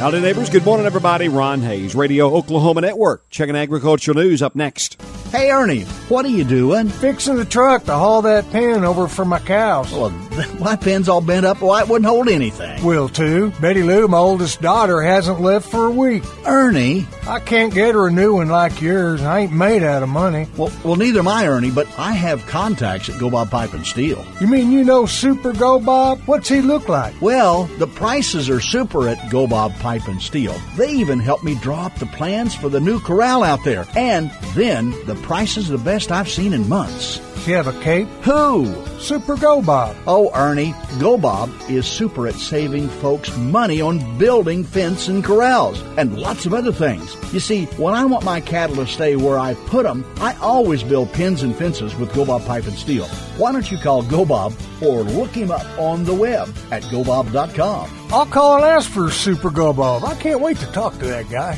Howdy, neighbors. Good morning, everybody. Ron Hayes, Radio Oklahoma Network. Checking agricultural news up next. Hey, Ernie, what are you doing? Fixing the truck to haul that pen over for my cows. Well, my pen's all bent up. Why it wouldn't hold anything? Will too. Betty Lou, my oldest daughter, hasn't left for a week. Ernie? I can't get her a new one like yours. I ain't made out of money. Well, neither am I, Ernie, but I have contacts at Go Bob Pipe and Steel. You mean you know Super Go Bob? What's he look like? Well, the prices are super at Go Bob Pipe and Steel. They even helped me draw up the plans for the new corral out there. And then the price is the best I've seen in months. You have a cape? Who? Super Go Bob. Oh, Ernie, Go Bob is super at saving folks money on building fence and corrals and lots of other things. You see, when I want my cattle to stay where I put them, I always build pens and fences with Go Bob Pipe and Steel. Why don't you call Go Bob or look him up on the web at gobob.com. I'll call and ask for Super Go Bob. I can't wait to talk to that guy.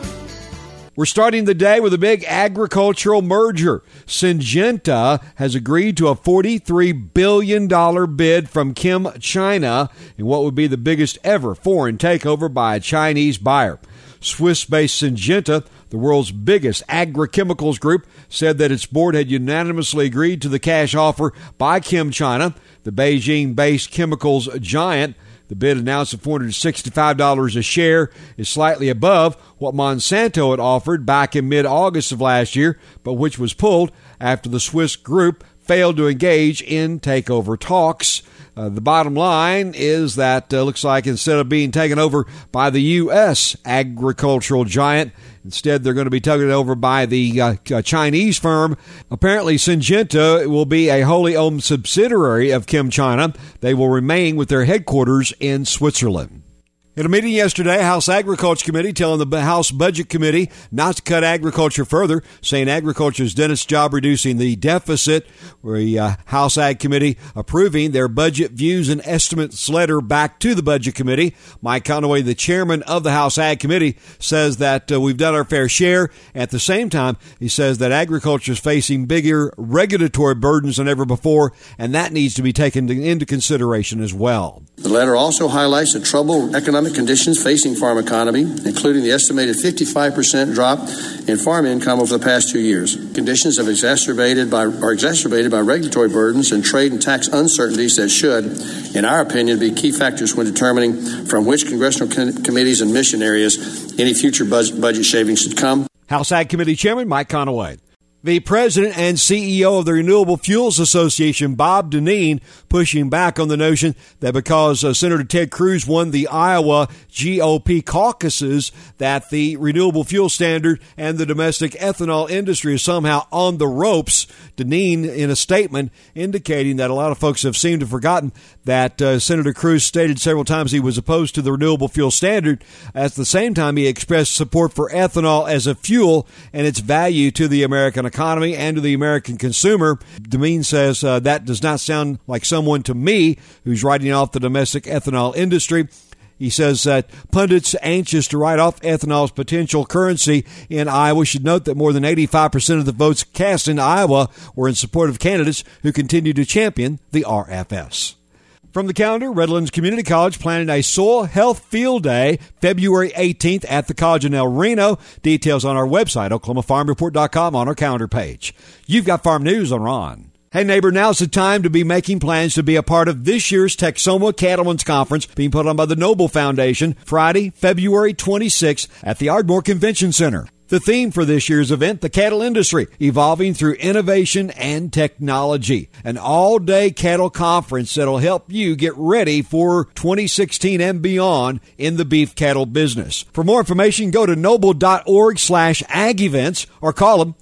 We're starting the day with a big agricultural merger. Syngenta has agreed to a $43 billion bid from Kim China in what would be the biggest ever foreign takeover by a Chinese buyer. Swiss-based Syngenta, the world's biggest agrochemicals group, said that its board had unanimously agreed to the cash offer by Kim China, the Beijing-based chemicals giant. The bid announced at $465 a share is slightly above what Monsanto had offered back in mid-August of last year, but which was pulled after the Swiss group failed to engage in takeover talks. The bottom line is that looks like instead of being taken over by the U.S. agricultural giant, instead they're going to be taken over by the Chinese firm. Apparently, Syngenta will be a wholly owned subsidiary of Kim China. They will remain with their headquarters in Switzerland. In a meeting yesterday, House Agriculture Committee telling the House Budget Committee not to cut agriculture further, saying agriculture's done its job reducing the deficit. The House Ag Committee approving their budget views and estimates letter back to the Budget Committee. Mike Conaway, the chairman of the House Ag Committee, says that we've done our fair share. At the same time, he says that agriculture is facing bigger regulatory burdens than ever before, and that needs to be taken into consideration as well. The letter also highlights the troubled economic conditions facing farm economy, including the estimated 55% drop in farm income over the past 2 years. Conditions have exacerbated by regulatory burdens and trade and tax uncertainties that should, in our opinion, be key factors when determining from which congressional committees and mission areas any future budget shavings should come. House Ag Committee Chairman Mike Conaway. The president and CEO of the Renewable Fuels Association, Bob Dinneen, pushing back on the notion that because Senator Ted Cruz won the Iowa GOP caucuses, that the renewable fuel standard and the domestic ethanol industry is somehow on the ropes. Dinneen, in a statement, indicating that a lot of folks have seemed to have forgotten that Senator Cruz stated several times he was opposed to the renewable fuel standard. At the same time, he expressed support for ethanol as a fuel and its value to the American economy and to the American consumer. Dinneen says that does not sound like someone to me who's writing off the domestic ethanol industry. He says that pundits anxious to write off ethanol's potential currency in Iowa should note that more than 85% of the votes cast in Iowa were in support of candidates who continue to champion the RFS. From the calendar, Redlands Community College planning a soil health field day February 18th at the College in El Reno. Details on our website, oklahomafarmreport.com, on our calendar page. You've got farm news on Ron. Hey, neighbor, now's the time to be making plans to be a part of this year's Texoma Cattlemen's Conference being put on by the Noble Foundation Friday, February 26th at the Ardmore Convention Center. The theme for this year's event, the cattle industry, evolving through innovation and technology. An all-day cattle conference that'll help you get ready for 2016 and beyond in the beef cattle business. For more information, go to noble.org/ag events or call them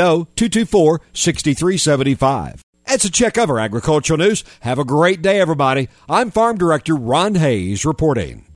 580-224-6375. That's a check of our agricultural news. Have a great day, everybody. I'm Farm Director Ron Hayes reporting.